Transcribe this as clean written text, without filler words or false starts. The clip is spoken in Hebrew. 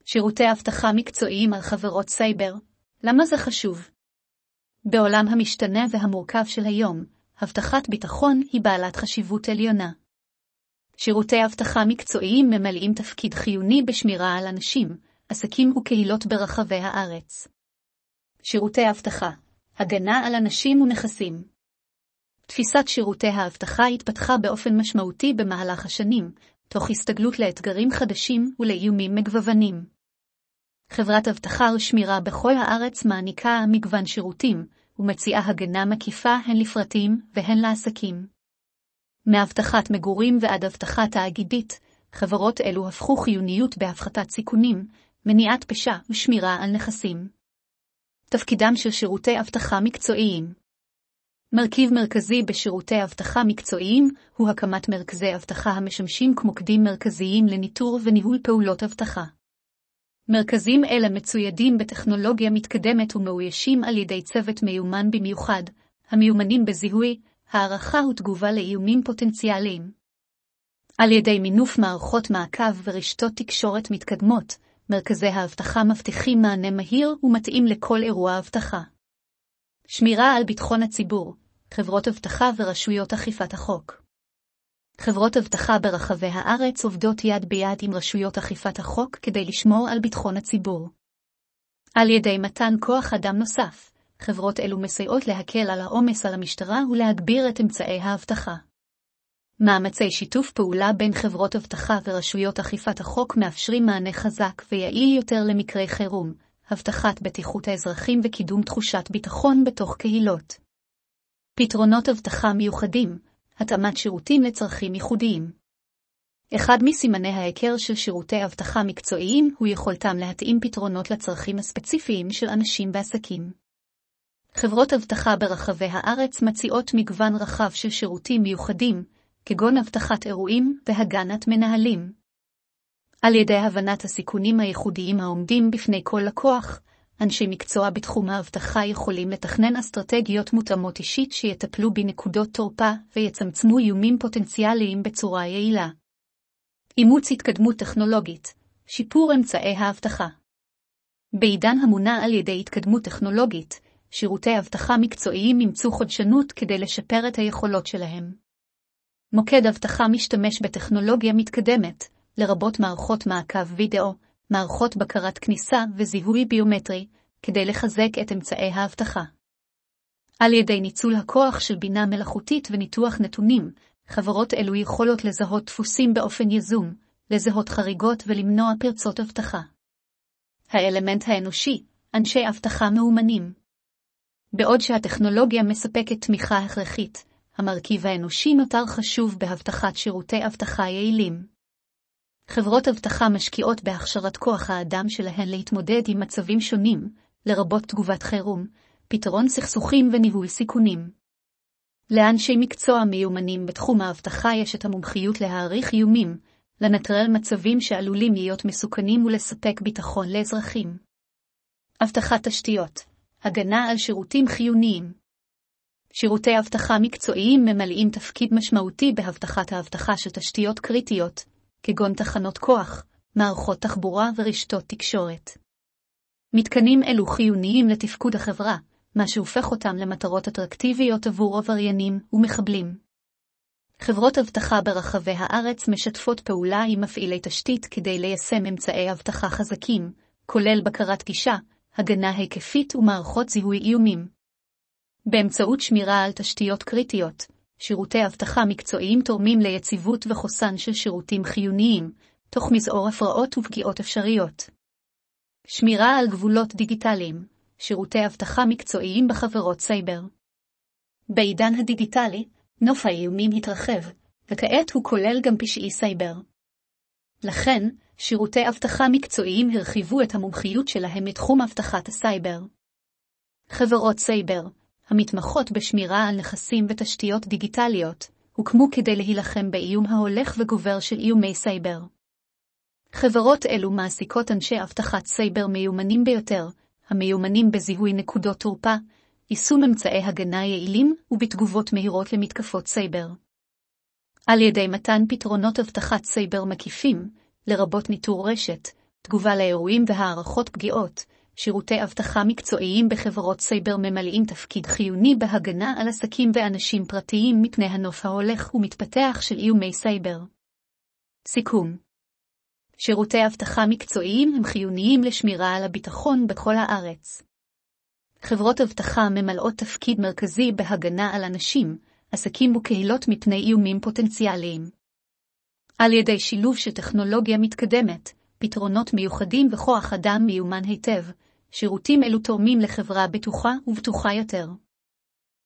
שירותי אבטחה מקצועיים על חברות סייבר. למה זה חשוב? בעולם המשתנה והמורכב של היום, הבטחת ביטחון היא בעלת חשיבות עליונה. שירותי אבטחה מקצועיים ממלאים תפקיד חיוני בשמירה על אנשים, עסקים וקהילות ברחבי הארץ. שירותי אבטחה, הגנה על אנשים ונכסים. תפיסת שירותי האבטחה התפתחה באופן משמעותי במהלך השנים, תוך הסתגלות לאתגרים חדשים ולאיומים מגוונים. חברת אבטחה ושמירה בכל הארץ מעניקה מגוון שירותים, ומציעה הגנה מקיפה הן לפרטים והן לעסקים. מאבטחת מגורים ועד אבטחה תאגידית, חברות אלו הפכו חיוניות בהפחתת סיכונים, מניעת פשע ושמירה על נכסים. תפקידם של שירותי אבטחה מקצועיים. מרכיב מרכזי בשירותי אבטחה מקצועיים הוא הקמת מרכזי אבטחה המשמשים כמוקדים מרכזיים לניטור וניהול פעולות אבטחה. מרכזים אלה מצוידים בטכנולוגיה מתקדמת ומאוישים על ידי צוות מיומן במיוחד, המיומנים בזיהוי, הערכה ותגובה לאיומים פוטנציאליים. על ידי מינוף מערכות מעקב ורשתות תקשורת מתקדמות, מרכזי האבטחה מבטיחים מענה מהיר ומתאים לכל אירוע אבטחה. שמירה על ביטחון הציבור, חברות אבטחה ורשויות אכיפת החוק. חברות אבטחה ברחבי הארץ עובדות יד ביד עם רשויות אכיפת החוק כדי לשמור על ביטחון הציבור. על ידי מתן כוח אדם נוסף, חברות אלו מסייעות להקל על העומס על המשטרה ולהגביר את אמצעי האבטחה. מאמצי שיתוף פעולה בין חברות אבטחה ורשויות אכיפת החוק מאפשרים מענה חזק ויעיל יותר למקרי חירום, הבטחת בטיחות האזרחים וקידום תחושת ביטחון בתוך קהילות. פתרונות אבטחה מיוחדים, התאמת שירותים לצרכים ייחודיים. אחד מסימני ההיכר של שירותי אבטחה מקצועיים הוא יכולתם להתאים פתרונות לצרכים הספציפיים של אנשים ועסקים. חברות אבטחה ברחבי הארץ מציעות מגוון רחב של שירותים מיוחדים, כגון אבטחת אירועים והגנת מנהלים. על ידי הבנת הסיכונים הייחודיים העומדים בפני כל לקוח, אנשי מקצוע בתחום האבטחה יכולים לתכנן אסטרטגיות מותאמות אישית שיטפלו בנקודות תורפה ויצמצמו איומים פוטנציאליים בצורה יעילה. אימוץ התקדמות טכנולוגית, שיפור אמצעי האבטחה. בעידן המונע על ידי התקדמות טכנולוגית, שירותי אבטחה מקצועיים אימצו חדשנות כדי לשפר את היכולות שלהם. מוקד אבטחה משתמש בטכנולוגיה מתקדמת, לרבות מערכות מעקב וידאו, מערכות בקרת כניסה וזיהוי ביומטרי, כדי לחזק את אמצעי האבטחה. על ידי ניצול הכוח של בינה מלאכותית וניתוח נתונים, חברות אלו יכולות לזהות דפוסים באופן יזום, לזהות חריגות ולמנוע פרצות אבטחה. האלמנט האנושי, אנשי אבטחה מאומנים. בעוד שהטכנולוגיה מספקת תמיכה הכרחית, המרכיב האנושי נותר חשוב בהבטחת שירותי אבטחה יעילים. חברות אבטחה משקיעות בהכשרת כוח האדם שלהן להתמודד עם מצבים שונים, לרבות תגובת חירום, פתרון סכסוכים וניהול סיכונים. לאנשי מקצוע מיומנים בתחום האבטחה יש את המומחיות להעריך איומים, לנטרל מצבים שעלולים להיות מסוכנים ולספק ביטחון לאזרחים. אבטחת תשתיות, הגנה על שירותים חיוניים. שירותי אבטחה מקצועיים ממלאים תפקיד משמעותי בהבטחת האבטחה של תשתיות קריטיות, כגון תחנות כוח, מערכות תחבורה ורשתות תקשורת. מתקנים אלו חיוניים לתפקוד החברה, מה שהופך אותם למטרות אטרקטיביות עבור עבריינים ומחבלים. חברות אבטחה ברחבי הארץ משתפות פעולה עם מפעילי תשתית כדי ליישם אמצעי אבטחה חזקים, כולל בקרת גישה, הגנה היקפית ומערכות זיהוי איומים. באמצעות שמירה על תשתיות קריטיות, שירותי אבטחה מקצועיים תורמים ליציבות וחוסן של שירותים חיוניים, תוך מזעור הפרעות ופגיעות אפשריות. שמירה על גבולות דיגיטליים, שירותי אבטחה מקצועיים בחברות סייבר. בעידן הדיגיטלי, נוף האיומים התרחב, וכעת הוא כולל גם פשעי סייבר. לכן, שירותי אבטחה מקצועיים הרחיבו את המומחיות שלהם מתחום אבטחת הסייבר. חברות סייבר, המתמחות בשמירה על נכסים ותשתיות דיגיטליות, הוקמו כדי להילחם באיום ההולך וגובר של איומי סייבר. חברות אלו מעסיקות אנשי אבטחת סייבר מיומנים ביותר, המיומנים בזיהוי נקודות תורפה, יישום אמצעי הגנה יעילים ובתגובות מהירות למתקפות סייבר. על ידי מתן פתרונות אבטחת סייבר מקיפים, לרבות ניטור רשת, תגובה לאירועים והערכות פגיעות. שירותי אבטחה מקצועיים בחברות סייבר ממלאים תפקיד חיוני בהגנה על עסקים ואנשים פרטיים מפני הנוף ההולך ומתפתח של איומי סייבר. סיכום. שירותי אבטחה מקצועיים הם חיוניים לשמירה על הביטחון בכל הארץ. חברות אבטחה ממלאות תפקיד מרכזי בהגנה על אנשים, עסקים וקהילות מפני איומים פוטנציאליים. על ידי שילוב של טכנולוגיה מתקדמת, פתרונות מיוחדים וכוח אדם מיומן היטב, שירותים אלו תורמים לחברה בטוחה ובטוחה יותר.